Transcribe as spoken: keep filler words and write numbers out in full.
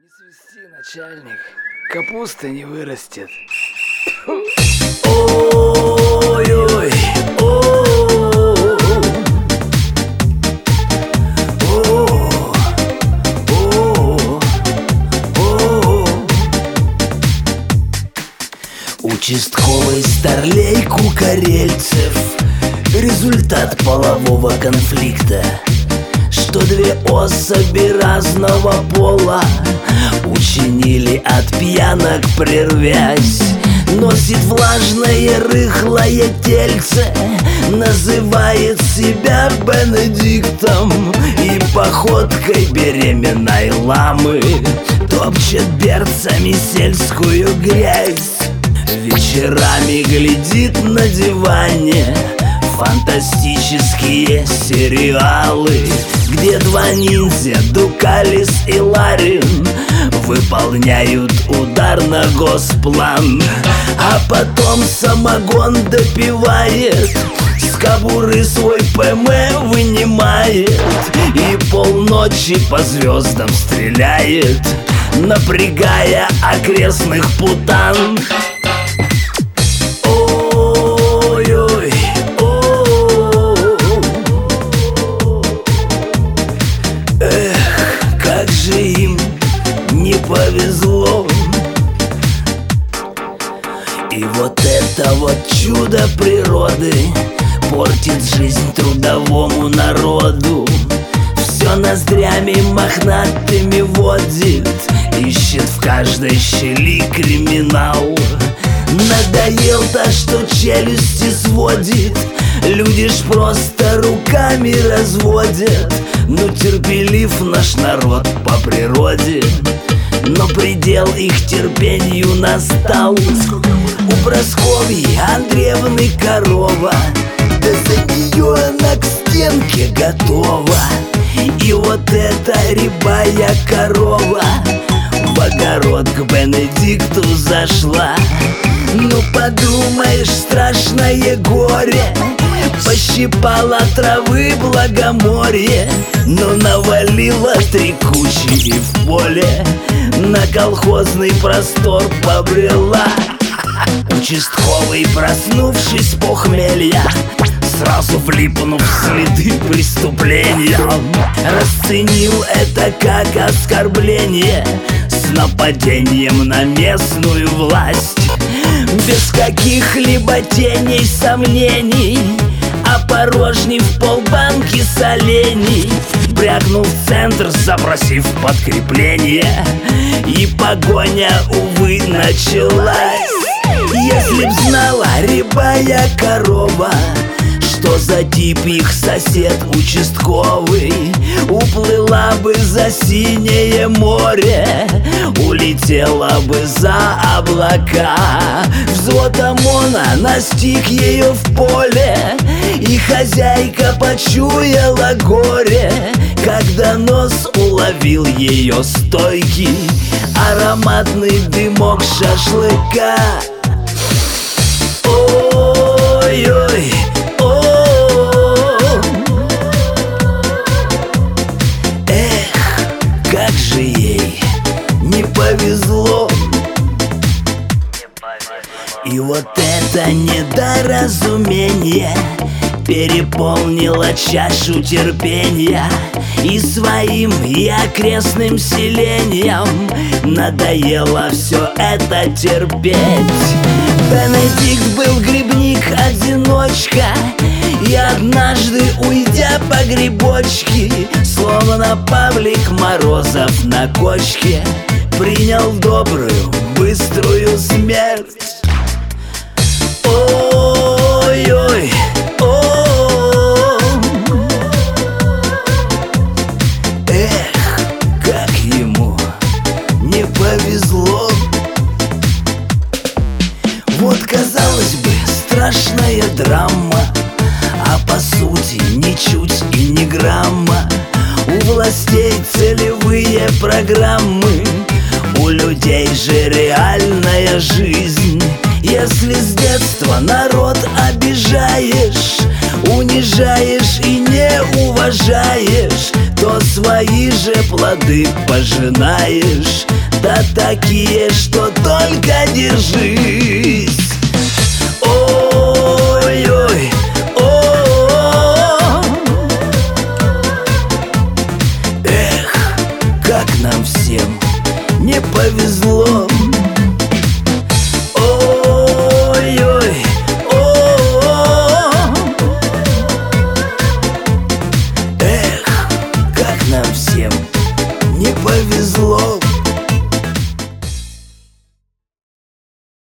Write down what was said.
свисти, начальник, капуста не вырастет. Ой-ой, участковый старлей Кукарельцев. Результат полового конфликта, что две особи разного пола учинили от пьянок прервясь. Носит влажное рыхлое тельце, называет себя Бенедиктом и походкой беременной ламы топчет берцами сельскую грязь. Вечерами глядит на диване фантастические сериалы, где два ниндзя, Дукалис и Ларин, выполняют удар на госплан. А потом самогон допивает, с кобуры свой ПМ вынимает и полночи по звездам стреляет, напрягая окрестных путан. Повезло. И вот это вот чудо природы портит жизнь трудовому народу. Все ноздрями мохнатыми водит, ищет в каждой щели криминал. Надоел-то, что челюсти сводит, люди ж просто руками разводят. Ну терпелив наш народ по природе, но предел их терпению настал. У Прасковьи Андреевны корова, да за нее она к стенке готова. И вот эта рябая корова в огород к Бенедикту зашла. Ну подумаешь, страшное горе, пощипала травы благоморье, но навалила три кучи и в поле на колхозный простор побрела. Участковый, проснувшись с похмелья, сразу влипнув в следы преступления, расценил это как оскорбление с нападением на местную власть. Без каких-либо теней сомнений, опорожнив полбанки солений, брякнул в центр, запросив подкрепление, и погоня, увы, началась. Если б знала рябая корова, что за тип их сосед участковый, уплыла бы за синее море, улетела бы за облака. Взвод ОМОНа настиг ее в поле, и хозяйка почуяла горе, когда нос уловил ее стойкий ароматный дымок шашлыка. Ой-ой, как же ей не повезло. И вот это недоразумение переполнило чашу терпения, и своим и окрестным селениям надоело все это терпеть. Бенедикт был грибник-одиночка, и однажды, уйдя по грибочке, словно Павлик Морозов на кочке, принял добрую, быструю смерть. Ой-ой, эх, как ему не повезло. Вот, казалось бы, страшная драма, а по сути ничуть и не грамма. У властей целевые программы, у людей же реальная жизнь. Если с детства народ обижаешь, унижаешь и не уважаешь, то свои же плоды пожинаешь. пожинаешь, да такие, что только держись. Ой-ой, о, эх, как нам всем не повезло.